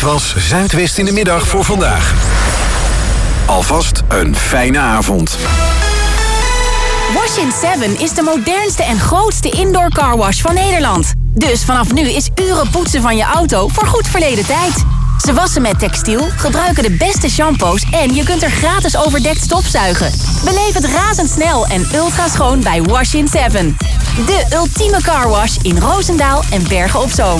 was Zuidwest in de middag voor vandaag. Alvast een fijne avond. Wash in 7 is de modernste en grootste indoor carwash van Nederland. Dus vanaf nu is uren poetsen van je auto voor goed verleden tijd. Ze wassen met textiel, gebruiken de beste shampoos en je kunt er gratis overdekt stofzuigen. Beleef het razendsnel en ultra schoon bij Wash in 7. De ultieme carwash in Roosendaal en Bergen op Zoom.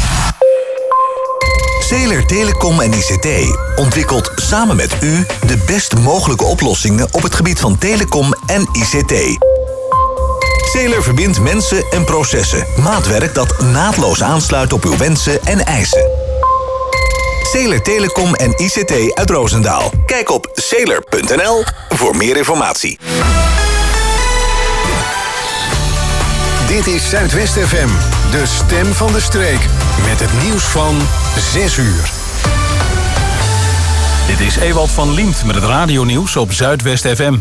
Zeeler Telecom en ICT ontwikkelt samen met u de best mogelijke oplossingen op het gebied van telecom en ICT. Zeeler verbindt mensen en processen. Maatwerk dat naadloos aansluit op uw wensen en eisen. Zeeler Telecom en ICT uit Roosendaal. Kijk op zeeler.nl voor meer informatie. Dit is Zuidwest FM, de stem van de streek. Met het nieuws van 6 uur. Dit is Ewald van Liemt met het radionieuws op Zuidwest FM.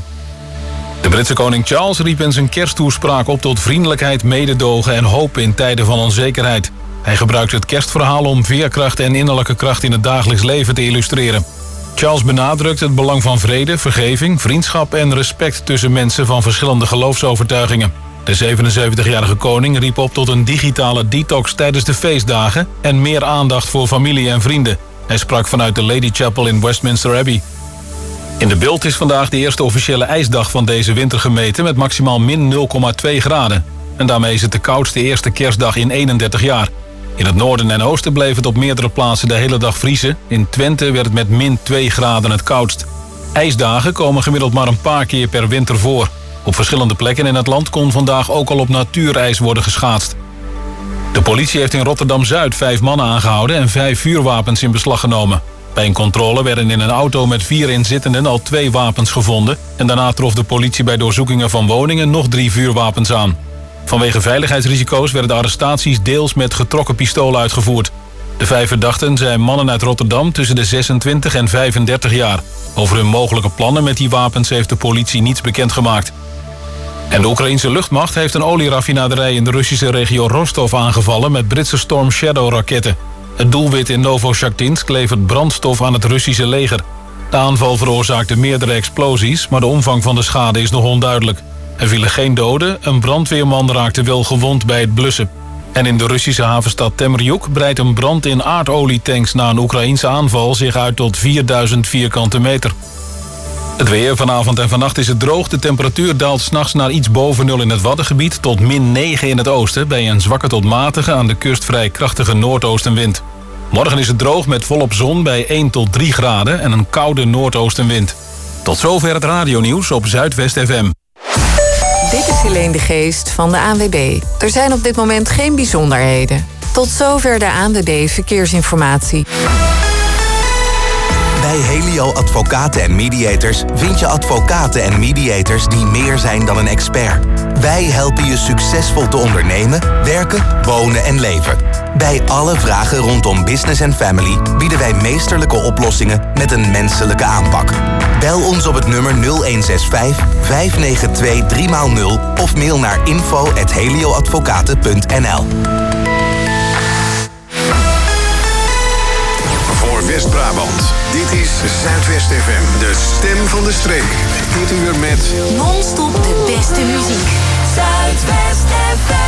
De Britse koning Charles riep in zijn kersttoespraak op tot vriendelijkheid, mededogen en hoop in tijden van onzekerheid. Hij gebruikt het kerstverhaal om veerkracht en innerlijke kracht in het dagelijks leven te illustreren. Charles benadrukt het belang van vrede, vergeving, vriendschap en respect tussen mensen van verschillende geloofsovertuigingen. De 77-jarige koning riep op tot een digitale detox tijdens de feestdagen en meer aandacht voor familie en vrienden. Hij sprak vanuit de Lady Chapel in Westminster Abbey. In de Bult is vandaag de eerste officiële ijsdag van deze winter gemeten met maximaal min 0,2 graden. En daarmee is het de koudste eerste kerstdag in 31 jaar. In het noorden en oosten bleef het op meerdere plaatsen de hele dag vriezen. In Twente werd het met min 2 graden het koudst. IJsdagen komen gemiddeld maar een paar keer per winter voor. Op verschillende plekken in het land kon vandaag ook al op natuurijs worden geschaatst. De politie heeft in Rotterdam-Zuid 5 mannen aangehouden en 5 vuurwapens in beslag genomen. Bij een controle werden in een auto met 4 inzittenden al 2 wapens gevonden. En daarna trof de politie bij doorzoekingen van woningen nog 3 vuurwapens aan. Vanwege veiligheidsrisico's werden de arrestaties deels met getrokken pistolen uitgevoerd. De 5 verdachten zijn mannen uit Rotterdam tussen de 26 en 35 jaar. Over hun mogelijke plannen met die wapens heeft de politie niets bekendgemaakt. En de Oekraïense luchtmacht heeft een olieraffinaderij in de Russische regio Rostov aangevallen met Britse Storm Shadow-raketten. Het doelwit in Novoshakhtinsk levert brandstof aan het Russische leger. De aanval veroorzaakte meerdere explosies, maar de omvang van de schade is nog onduidelijk. Er vielen geen doden, een brandweerman raakte wel gewond bij het blussen. En in de Russische havenstad Temrjuk breidt een brand in aardolietanks na een Oekraïense aanval zich uit tot 4000 vierkante meter. Het weer vanavond en vannacht is het droog. De temperatuur daalt 's nachts naar iets boven nul in het Waddengebied tot min 9 in het oosten bij een zwakke tot matige aan de kust vrij krachtige noordoostenwind. Morgen is het droog met volop zon bij 1 tot 3 graden en een koude noordoostenwind. Tot zover het radionieuws op Zuidwest FM. Dit is Helene de Geest van de ANWB. Er zijn op dit moment geen bijzonderheden. Tot zover de ANWB Verkeersinformatie. Bij Helio Advocaten en Mediators vind je advocaten en mediators die meer zijn dan een expert. Wij helpen je succesvol te ondernemen, werken, wonen en leven. Bij alle vragen rondom business en family bieden wij meesterlijke oplossingen met een menselijke aanpak. Bel ons op het nummer 0165 592 3x0 of mail naar info@helioadvocaten.nl. Voor West-Brabant, dit is Zuidwest FM, de stem van de streek. Dit uur met Non-stop de beste muziek. Zuidwest FM.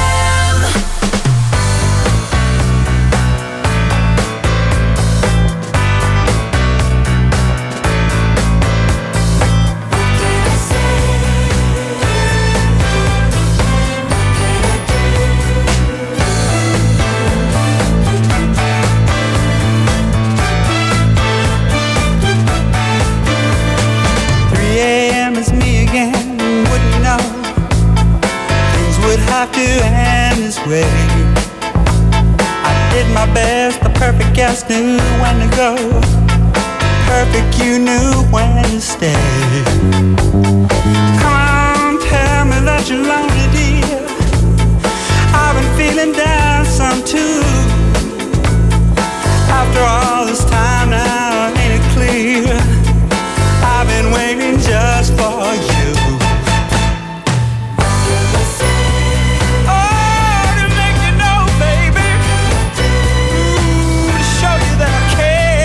Have to end this way. I did my best, the perfect guest knew when to go. Perfect, you knew when to stay. Come on, tell me that you're lonely, dear. I've been feeling down some too. After all this time now, ain't it clear? I've been waiting just for you. That I care.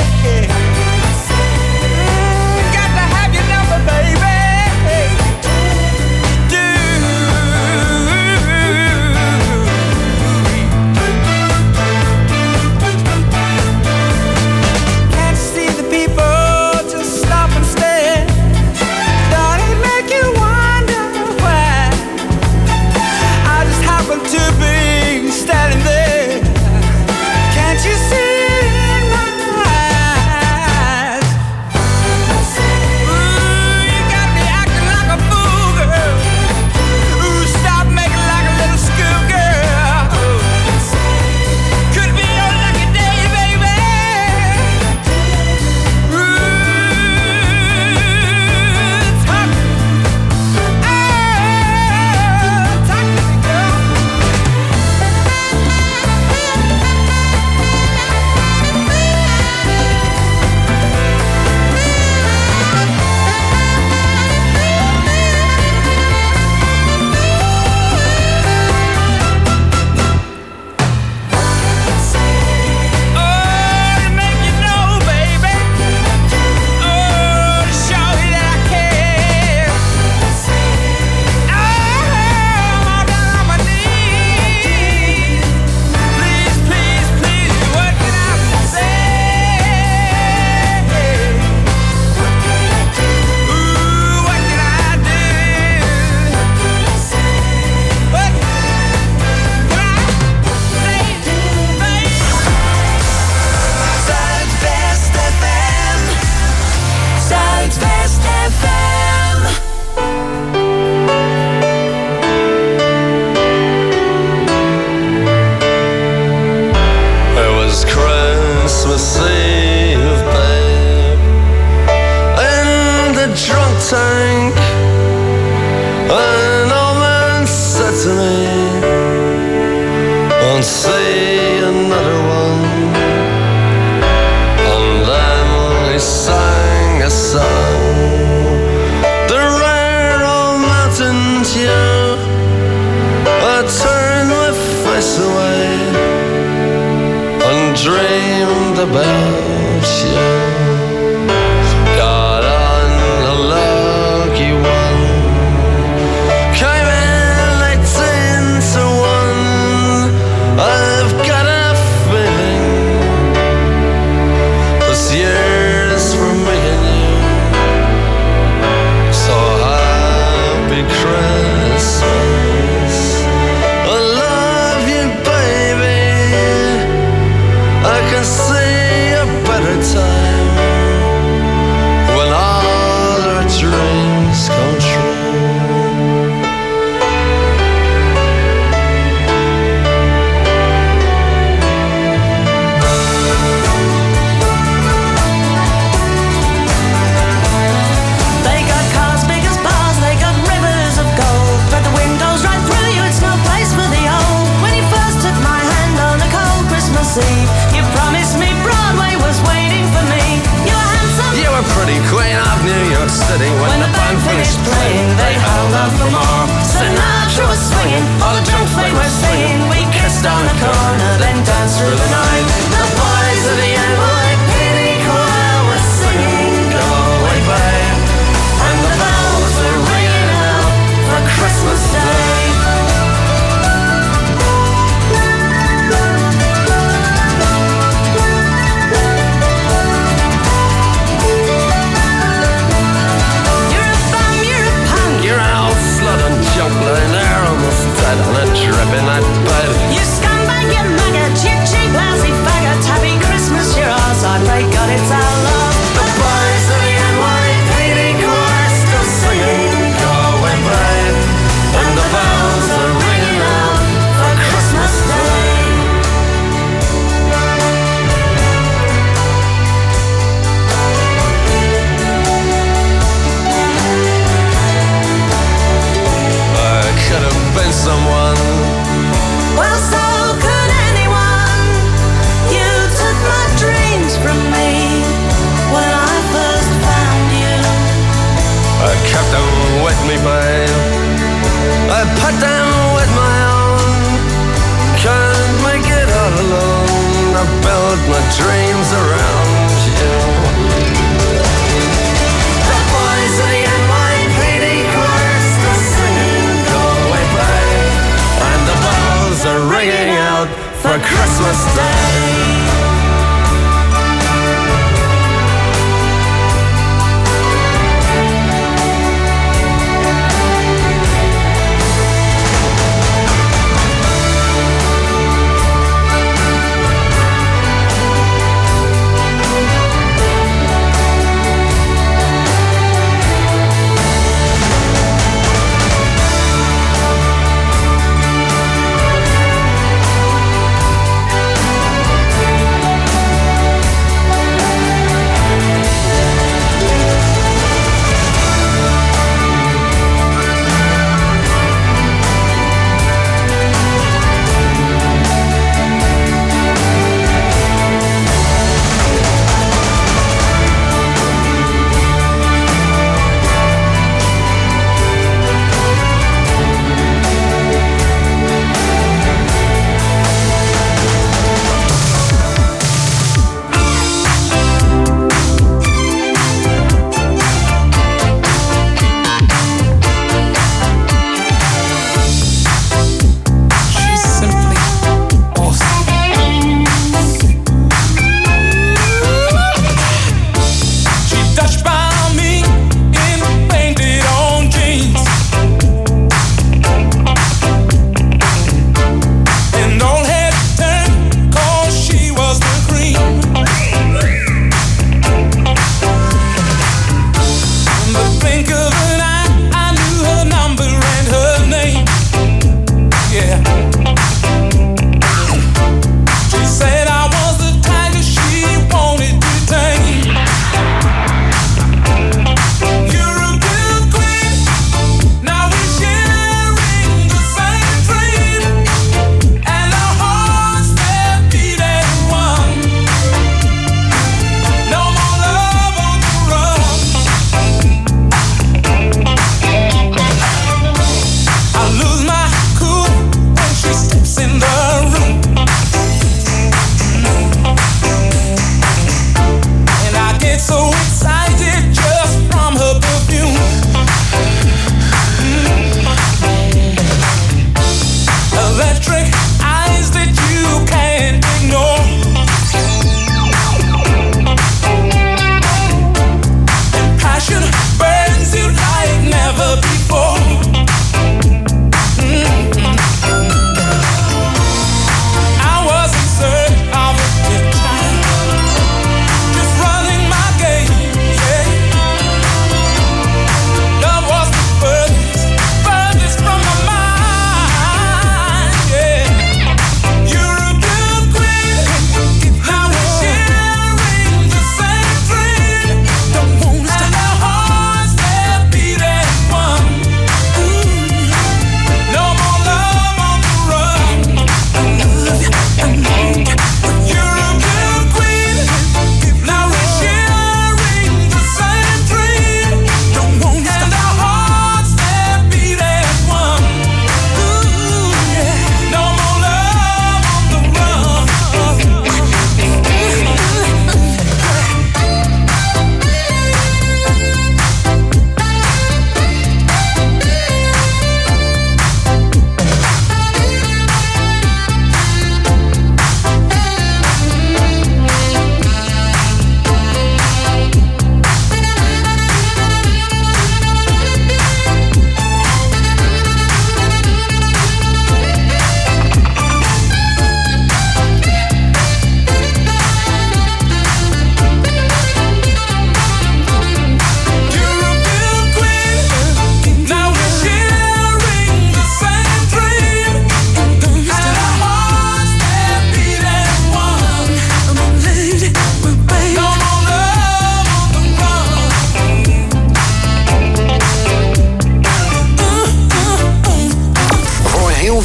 to me. Won't say another one. And then he sang a song, the rare old mountain tune. I turned my face away and dreamed about you. Got on a lucky one, came in like 10 to 1. I've got a feeling this year's for me and you. So happy Christmas, I love you baby, I can see a better time.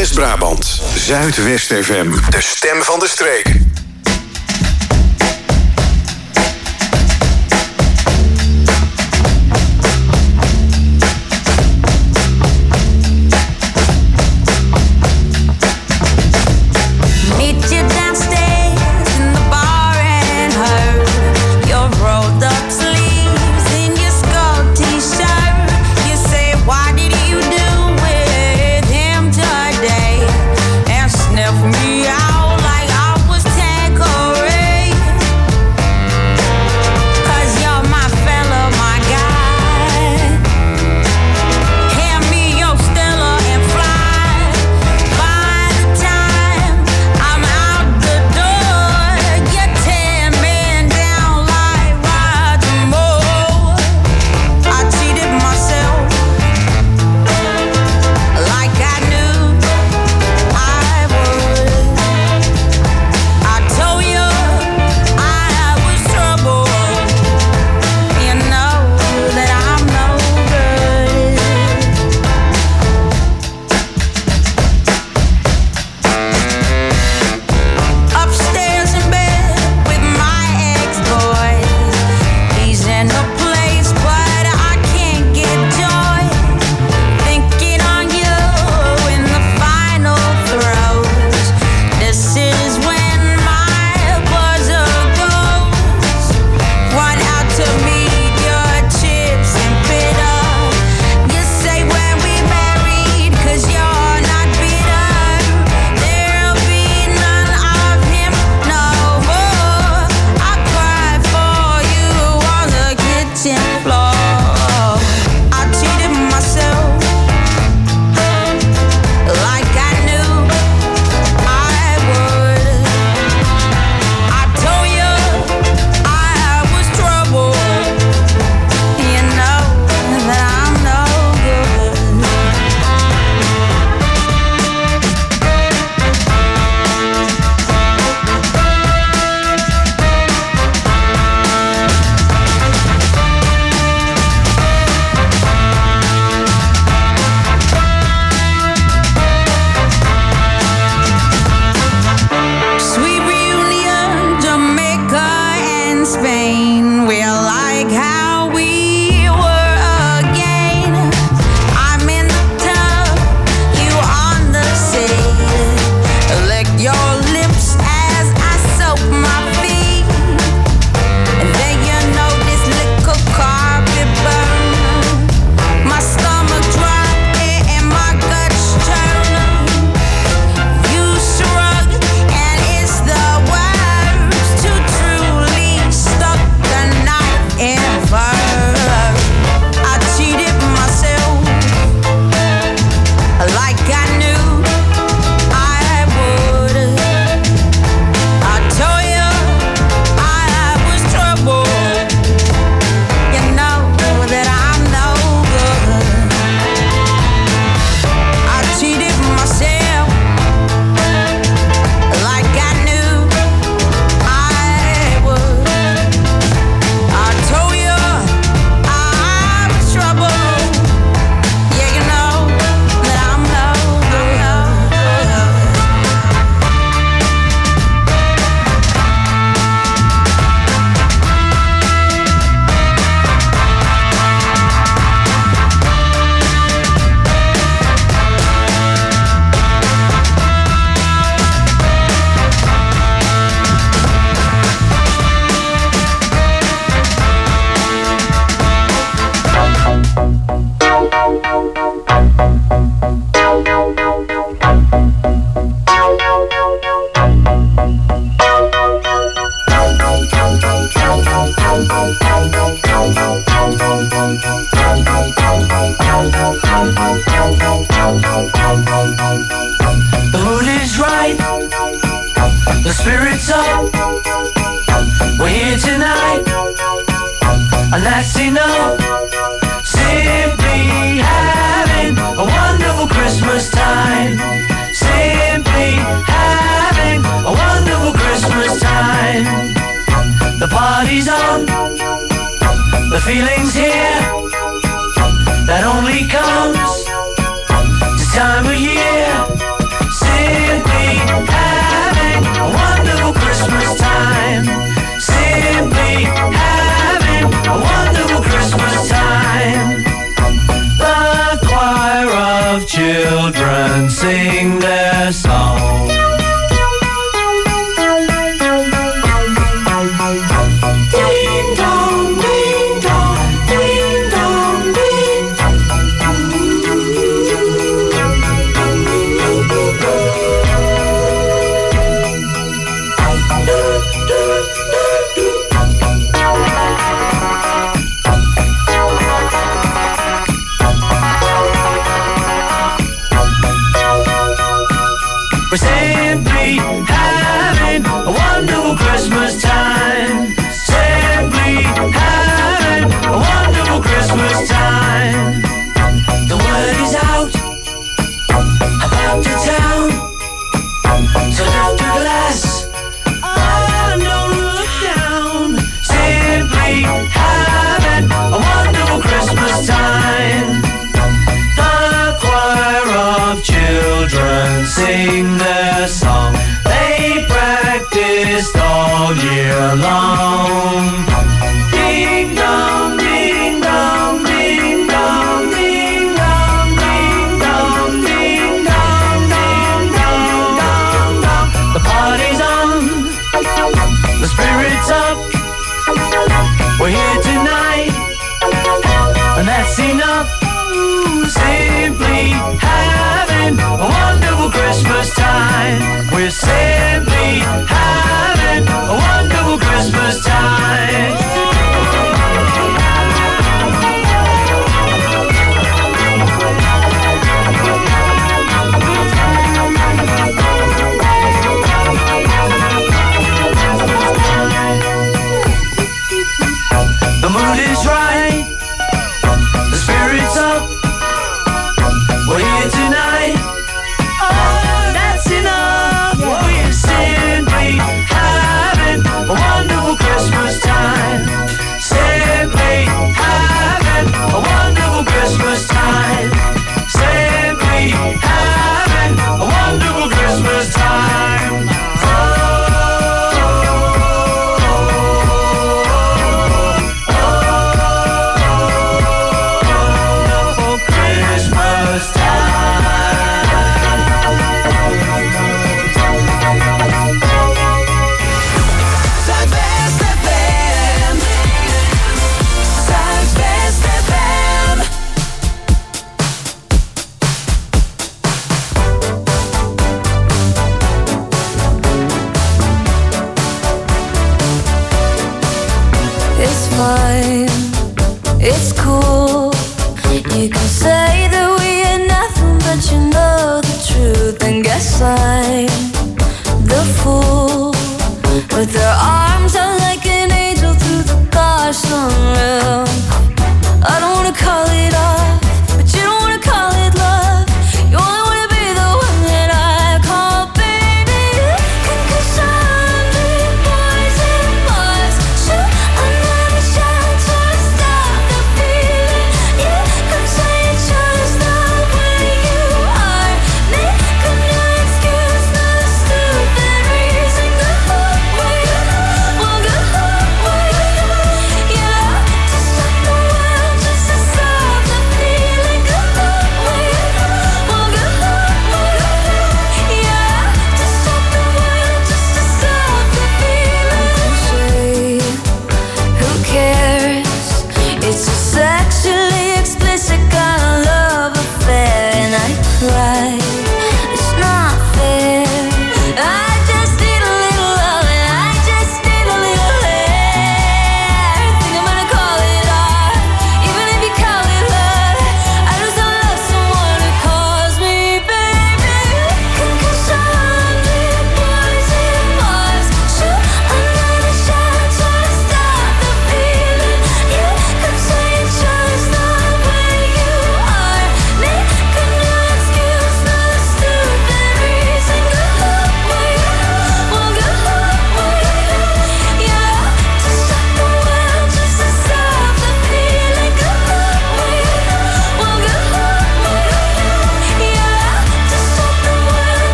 West-Brabant. Zuidwest FM. De stem van de streek. Me out like I was 10 and that's enough. Simply having a wonderful Christmas time. Simply having a wonderful Christmas time. The party's on, the feeling's here, that only comes this time of year. of children sing their song. Ding dong, ding dong, ding dong, ding. We're simply having a wonderful Christmas time. Simply having a wonderful Christmas time. The word is out about the town, so lift your glass, oh, don't look down. Simply having a wonderful Christmas time. The choir of children sing their song. They practiced all year long. Ding dong, ding dong, ding dong, ding dong, ding dong, ding dong, ding dong, dong, dong. The party's on, the spirit's up. We're here tonight, and that's enough. Simply having a wonderful Christmas time. We're simply having a wonderful Christmas time.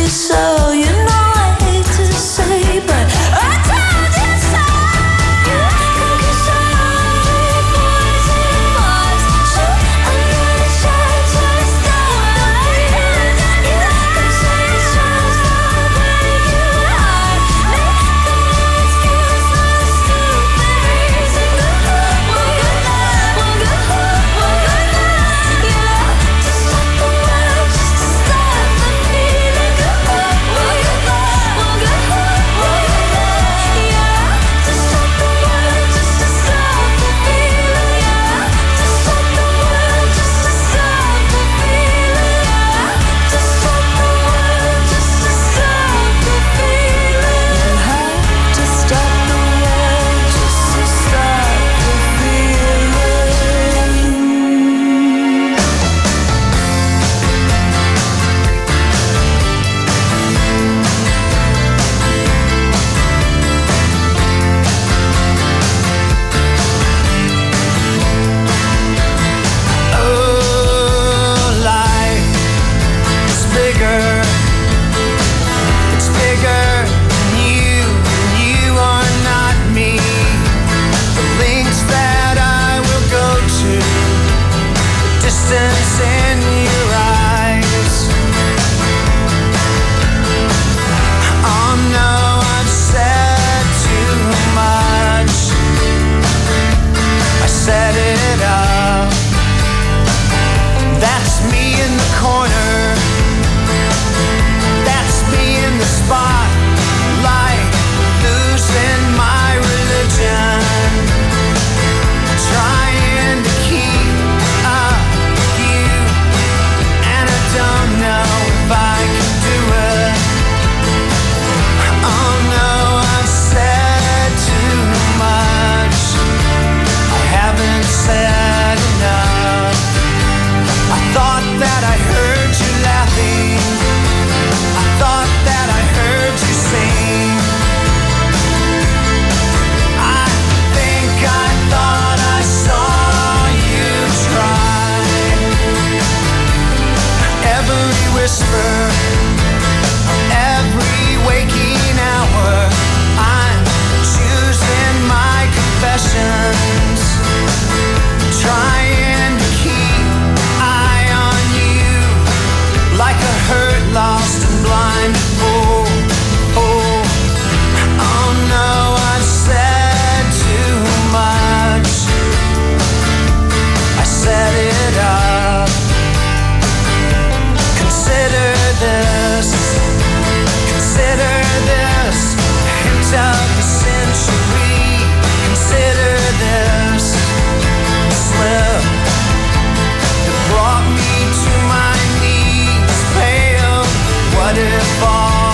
so. You know I hate to say, but I told you so. You can kiss 100 boys in Mars. Shoot another shot to start. You can say it's just a break your heart. Make an excuse for a stupid reason. One good night, one good night, one good night. Yeah, to stop the world, just to stop the feeling. One good night, one good night, one good night. Yeah, to stop the world, just to stop the feeling. Yeah, to stop the world, just to stop the feeling. Yeah, to stop the world, just to stop the feeling. You have to stop the world just to stop the feeling. Oh, life is bigger. It's bigger than you. You are not me. The lengths that I will go to, the distance in your eyes. Oh no, I've said too much. I set it up. That's me in the corner. That's me in the spotlight, losing my religion, trying to keep up with you, and I don't know if I can do it. Oh no, I've said too much. I haven't said enough. I thought that I heard you laughing. I thought that I heard you sing. I think I thought I saw you try. Every whisper, every waking hour, I'm choosing my confessions, trying to keep eye on you, like a hurt, lost and blind fool. Oh no, I've said too much. I set it up. Consider this, hint of the century. Consider this slip that brought me to my knees, pale. What if all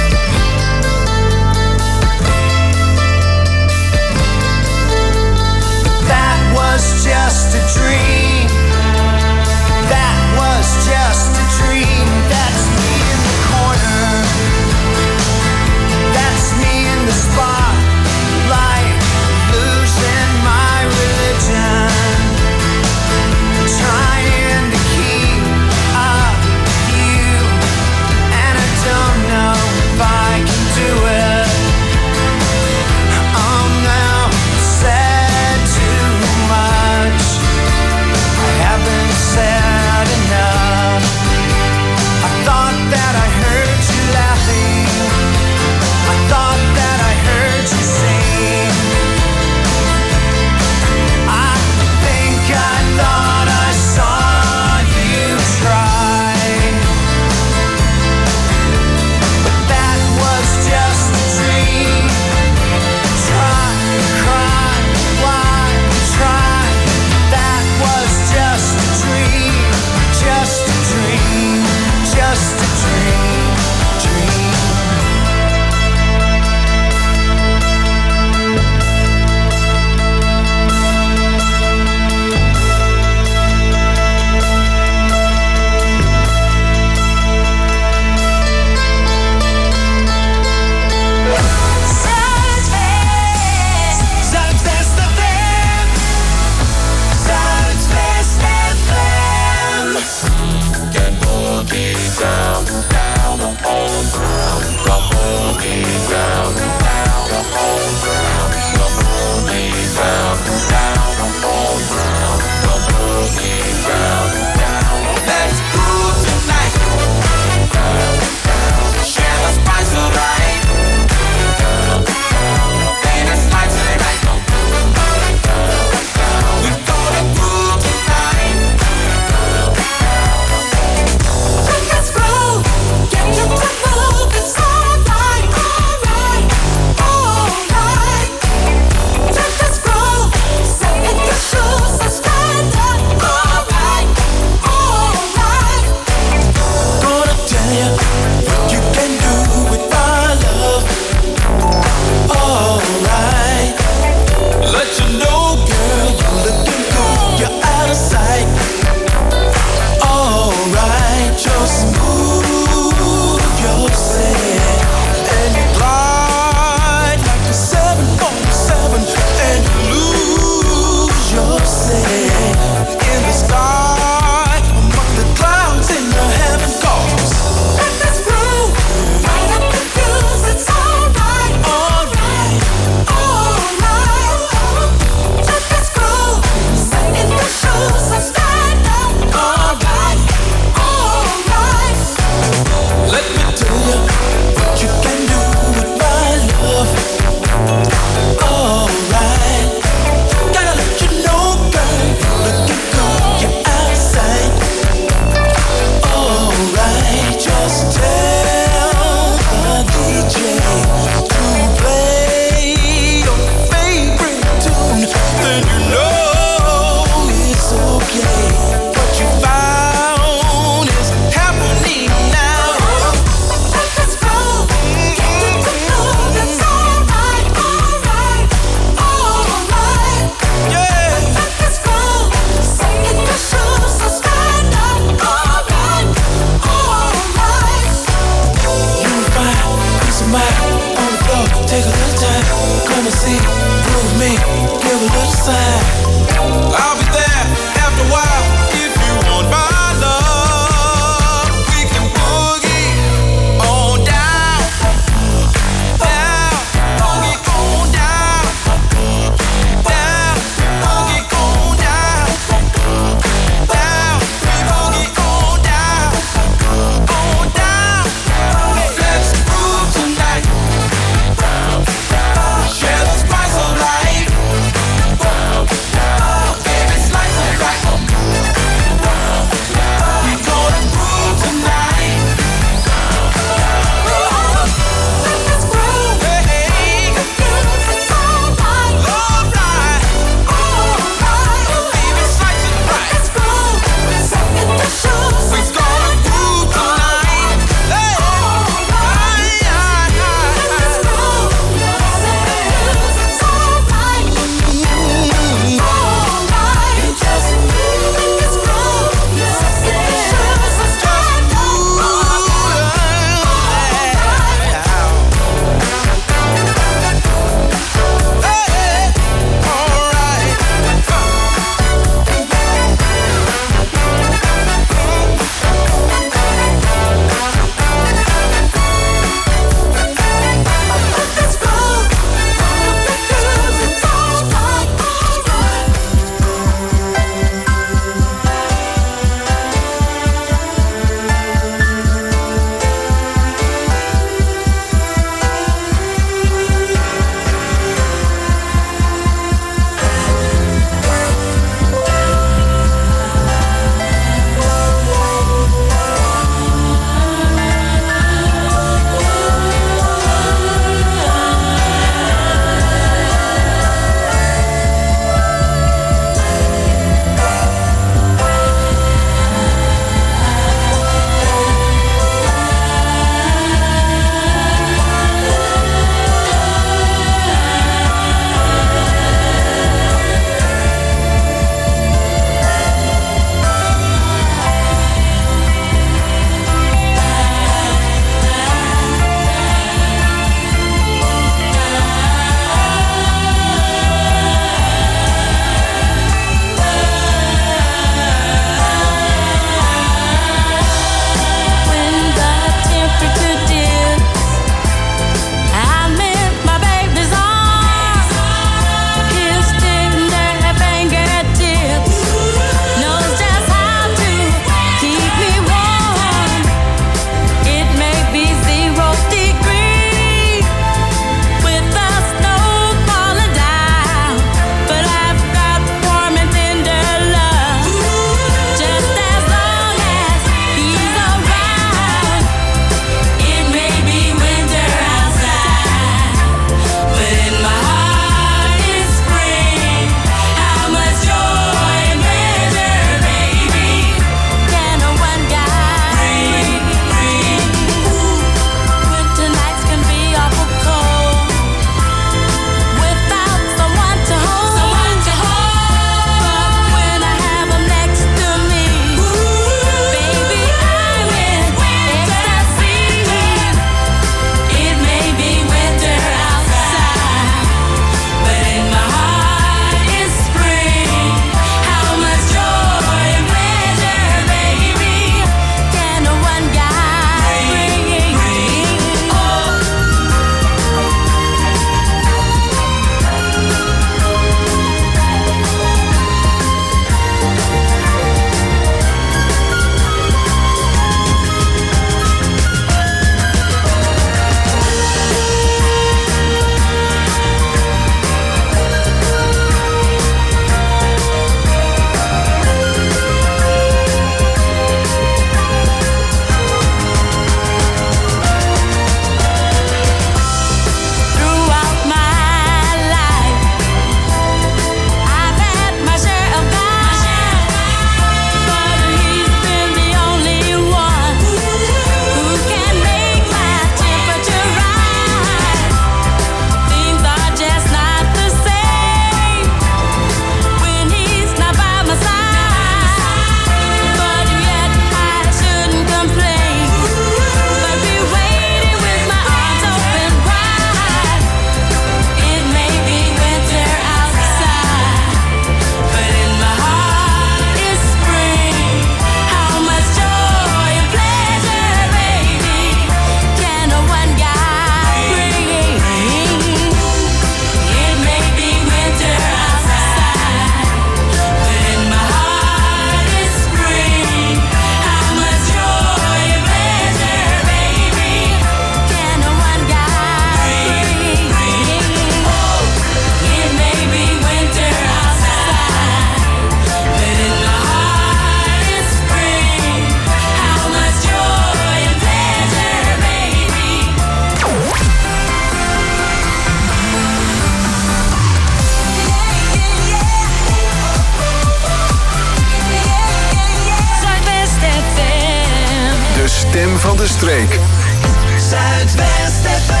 De stem van de streek. Zuidwest FM.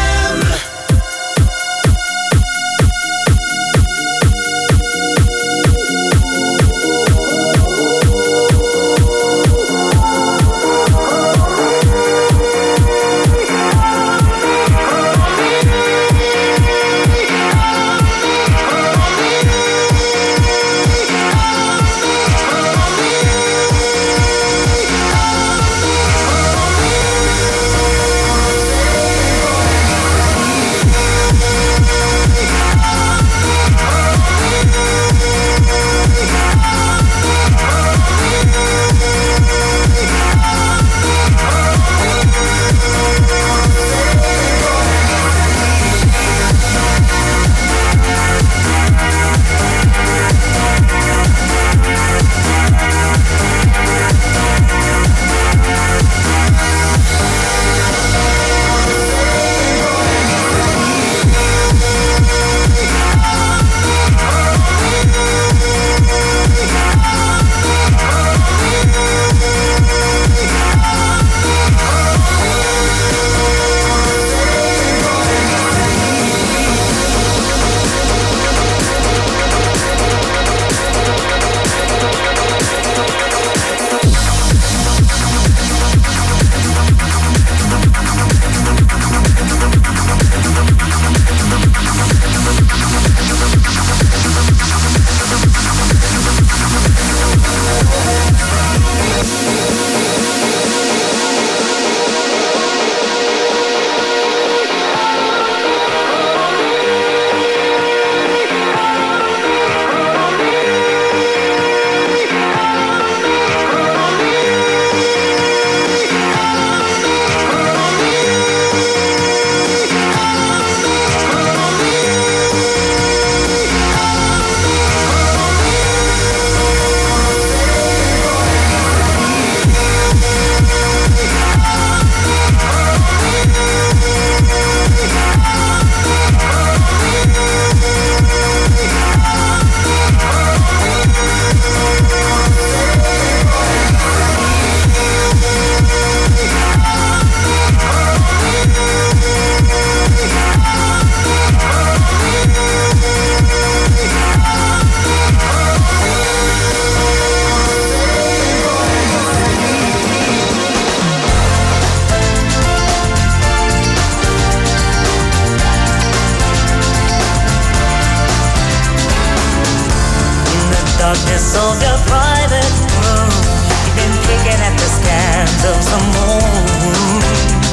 darkness of your private room, you've been picking at the scans of some moon.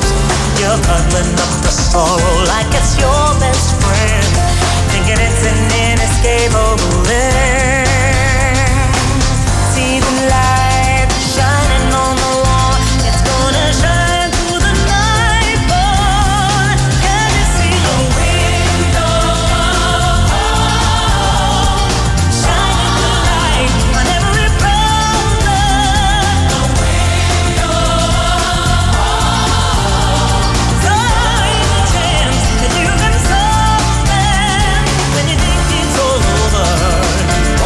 You're cuddling up the sorrow like it's your best friend, thinking it's an inescapable end. See the light shining on the wall, it's gonna shine through the night, boy. Can you see the window? Shining the light on every problem. The window. So is a chance that you can solve them when you think it's all over.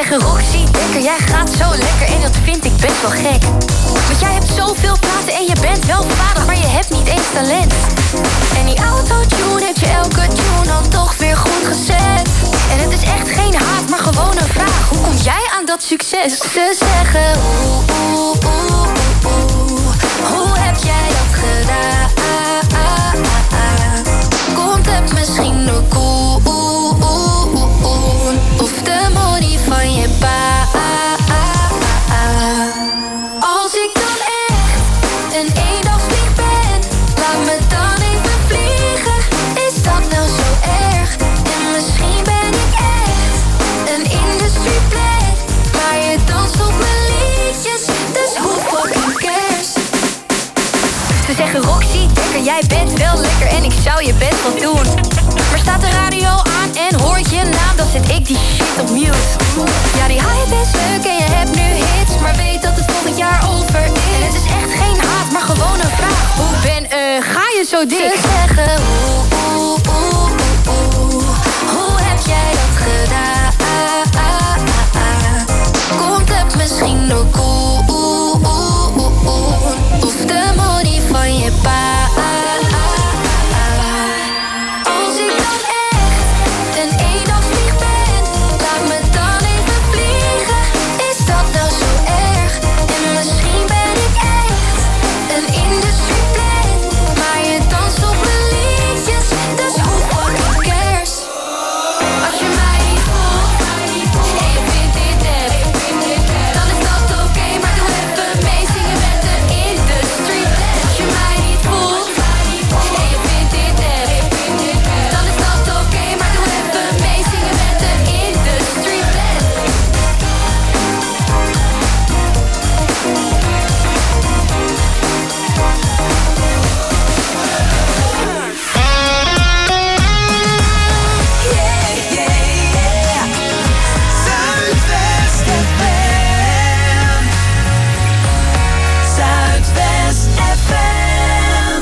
zeggen Roxy Dekker, jij gaat zo lekker en dat vind ik best wel gek. Want jij hebt zoveel praten en je bent wel vaardig, maar je hebt niet eens talent. En die autotune heeft je elke tune dan toch weer goed gezet. En het is echt geen haat, maar gewoon een vraag. Hoe kom jij aan dat succes? Ze zeggen hoe heb jij dat gedaan? Komt het misschien door koen of de money van je pa? Als ik dan echt een eendagsvlieg ben, laat me dan even vliegen. Is dat nou zo erg? En misschien ben ik echt een industry play, maar je danst op mijn liedjes, dus who fucking cares? Ze zeggen Roxy Dekker, jij bent wel lekker en ik zou je best wel doen. Maar staat de radio aan en hoort je naam, dan zet ik die shit op mute. Ja, die hype is leuk en je hebt nu hits, maar weet dat het volgend jaar over is. En het is echt geen haat, maar gewoon een vraag. Ga je zo dik? Ze zeggen hoe heb jij dat gedaan? Komt het misschien door koen of de money van je pa? Als ik dan echt een eendagsvlieg ben, laat me dan even vliegen. Is dat nou zo erg? En misschien ben ik echt een industry play, maar je danst op mijn liedjes, dus who fucking cares? Als je mij niet voelt en je vindt dit nep, dan is dat oké, maar doe even mee zingen met de industry play. Als je mij niet voelt en je vindt dit nep, dan is dat oké, maar doe even mee zingen met de industry play. Zuidwest FM. Zuidwest FM.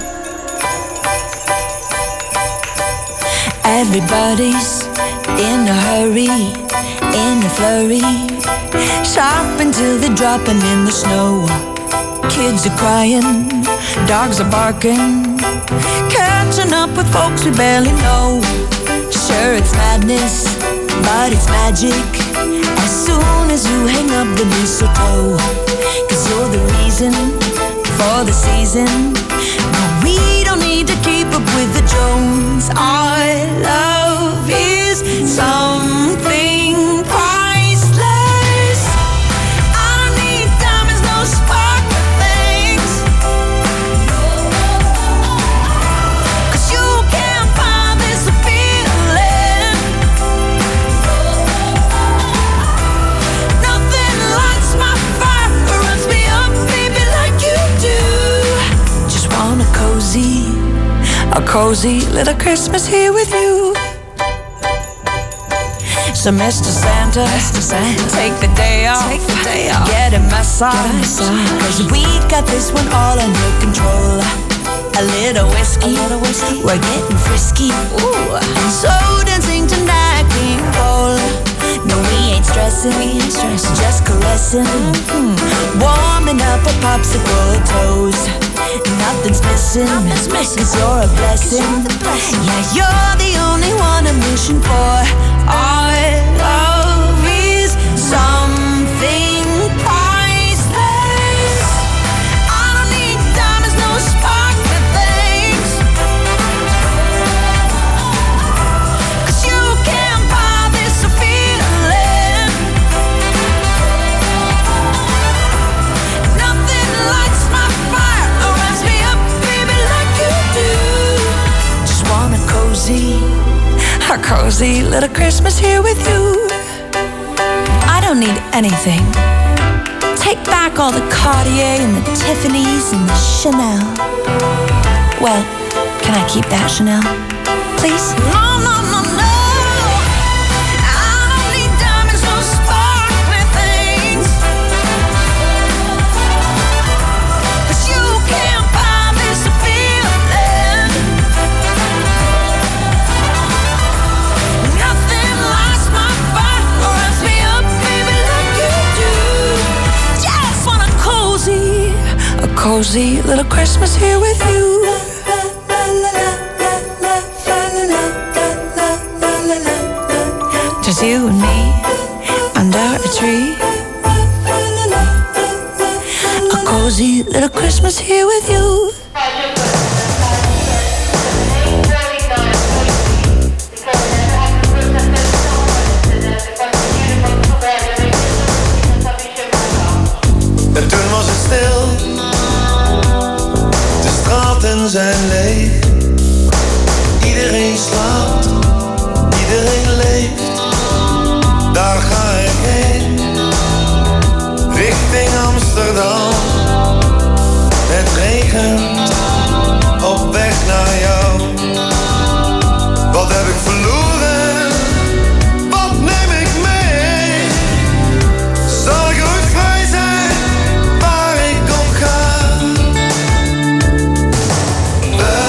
Everybody's in a hurry, in a flurry, shopping till they're dropping in the snow. Kids are crying, dogs are barking, catching up with folks we barely know. Sure, it's madness, but it's magic as soon as you hang up the mistletoe. 'Cause you're the reason for the season. No, we don't need to keep up with the Jones. Our love is something priceless. I don't need diamonds, no sparkle things, 'cause you can't buy this feeling. Nothing lights my fire or runs me up, baby, like you do. Just want a cozy little Christmas here with you. So Mr. Santa, take the day off, get a massage, 'cause we got this one all under control. A little whiskey, we're getting frisky, ooh, and so dancing tonight, King Cole. No, we ain't stressing, just caressing, warming up our popsicle toes. Nothing's missing, 'cause you're a blessing. Yeah, you're the only one I'm wishing for. Our love is something priceless. I don't need diamonds, no sparkly things, 'cause you can't buy this feeling. Nothing lights my fire or runs me up, baby, like you do. Just want a cozy little Christmas here with you. I don't need anything. Take back all the Cartier and the Tiffany's and the Chanel. Well, can I keep that Chanel, please? No, no, no, no. I don't need diamonds, no sparkly things, 'cause you can't buy this feeling. Nothing lights my fire or runs me up, cozy little Christmas here with you. Just you and me under a tree. A cozy little Christmas here with you. En toen was het stil. De straten zijn leeg. Iedereen slaapt. Iedereen leeft. Daar ga ik heen. Richting Amsterdam. Het regent. Op weg naar jou. Wat heb ik verloren? Wat neem ik mee? Zal ik ooit vrij zijn waar ik om ga?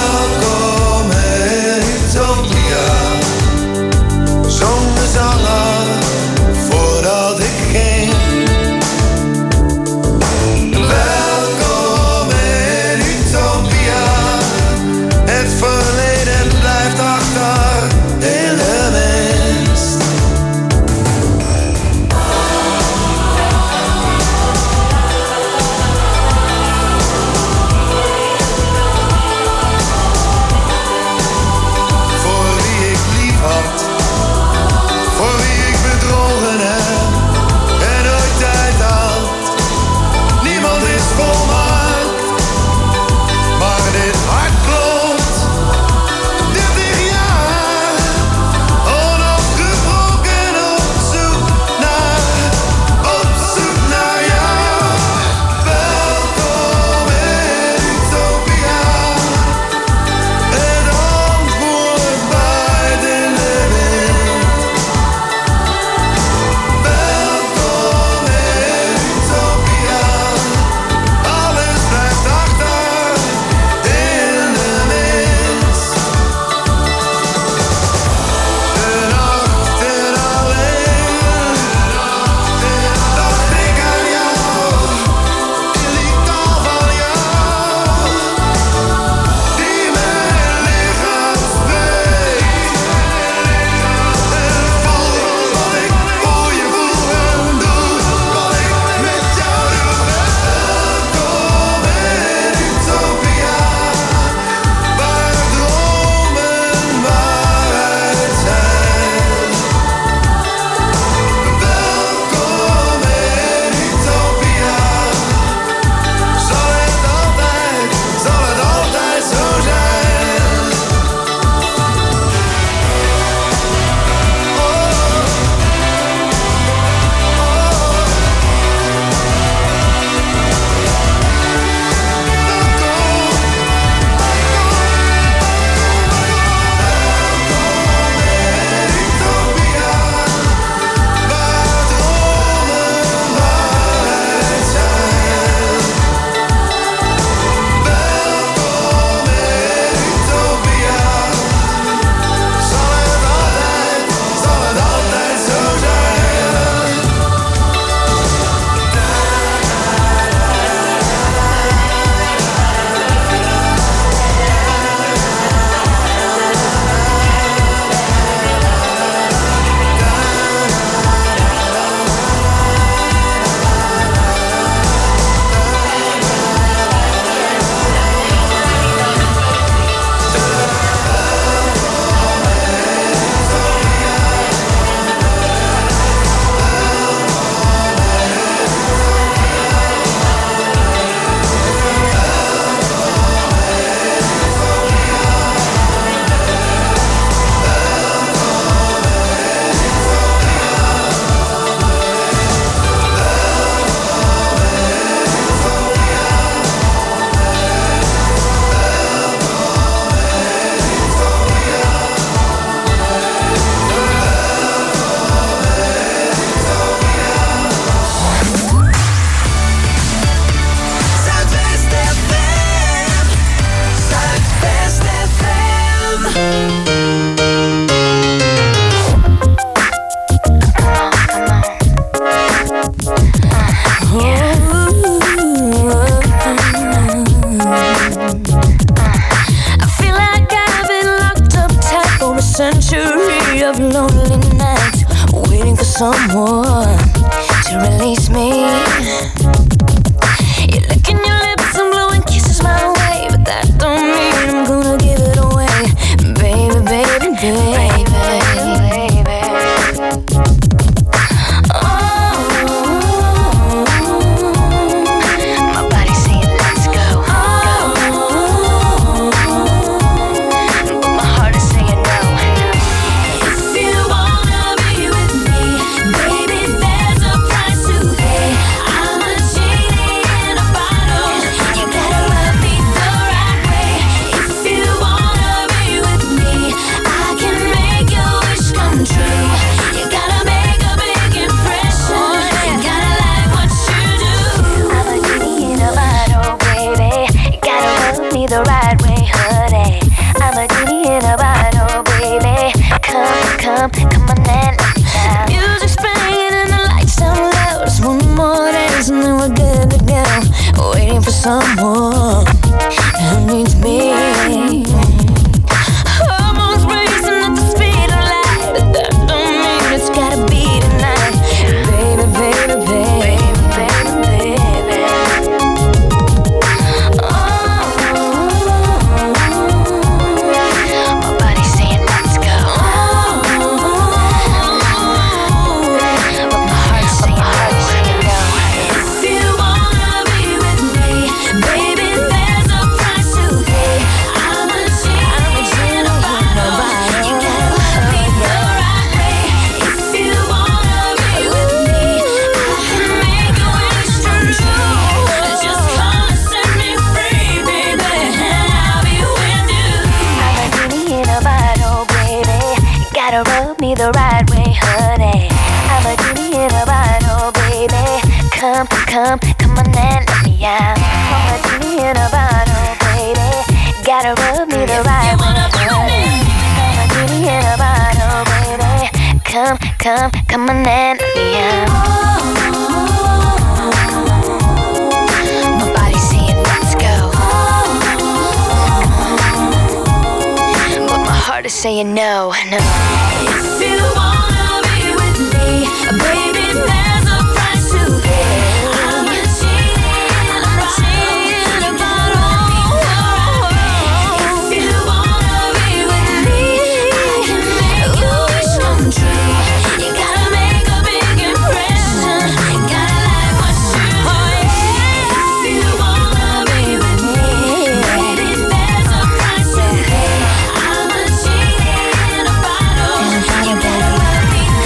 someone to release me. You're licking your lips and blowing kisses my way, but that don't mean I'm gonna give it away. Baby, baby, baby, baby. Oh, my body's saying let's go. But my heart is saying no. If you wanna be with me, baby, there's a price to pay. I'm a genie in a bottle. You gotta love me the right way. If you wanna be with me, I can make your wish come true. You gotta make a big impression. You gotta like what you do. I'm a genie in a bottle, baby. You gotta love me the right way, honey. I'm a genie in a bottle, baby. Come on and let me down. Music's playing and the lights down low. Just one more dance and then we're good to go. Waiting for someone who needs me. Hormones racing at the speed of light, but that don't mean it's gotta be tonight. Baby, baby, baby, baby, baby. Oh, my body's saying let's go. But my heart's saying no. If you wanna be with me, baby, there's a price to pay. I'm a genie in a bottle. You gotta love me the right way. If you wanna be with me, I can make your wish come true. Just come and set me free, baby, and I'll be with you. I'm a genie in a bottle, baby. You gotta rub me the right way, honey. I'm a genie in a bottle, baby. Come on and let me out. I'm a genie in a bottle, baby. Gotta rub me the right way, honey. I'm a genie in a bottle, baby. Come on and let me out. My body's saying let's go, but my heart is saying no. If you want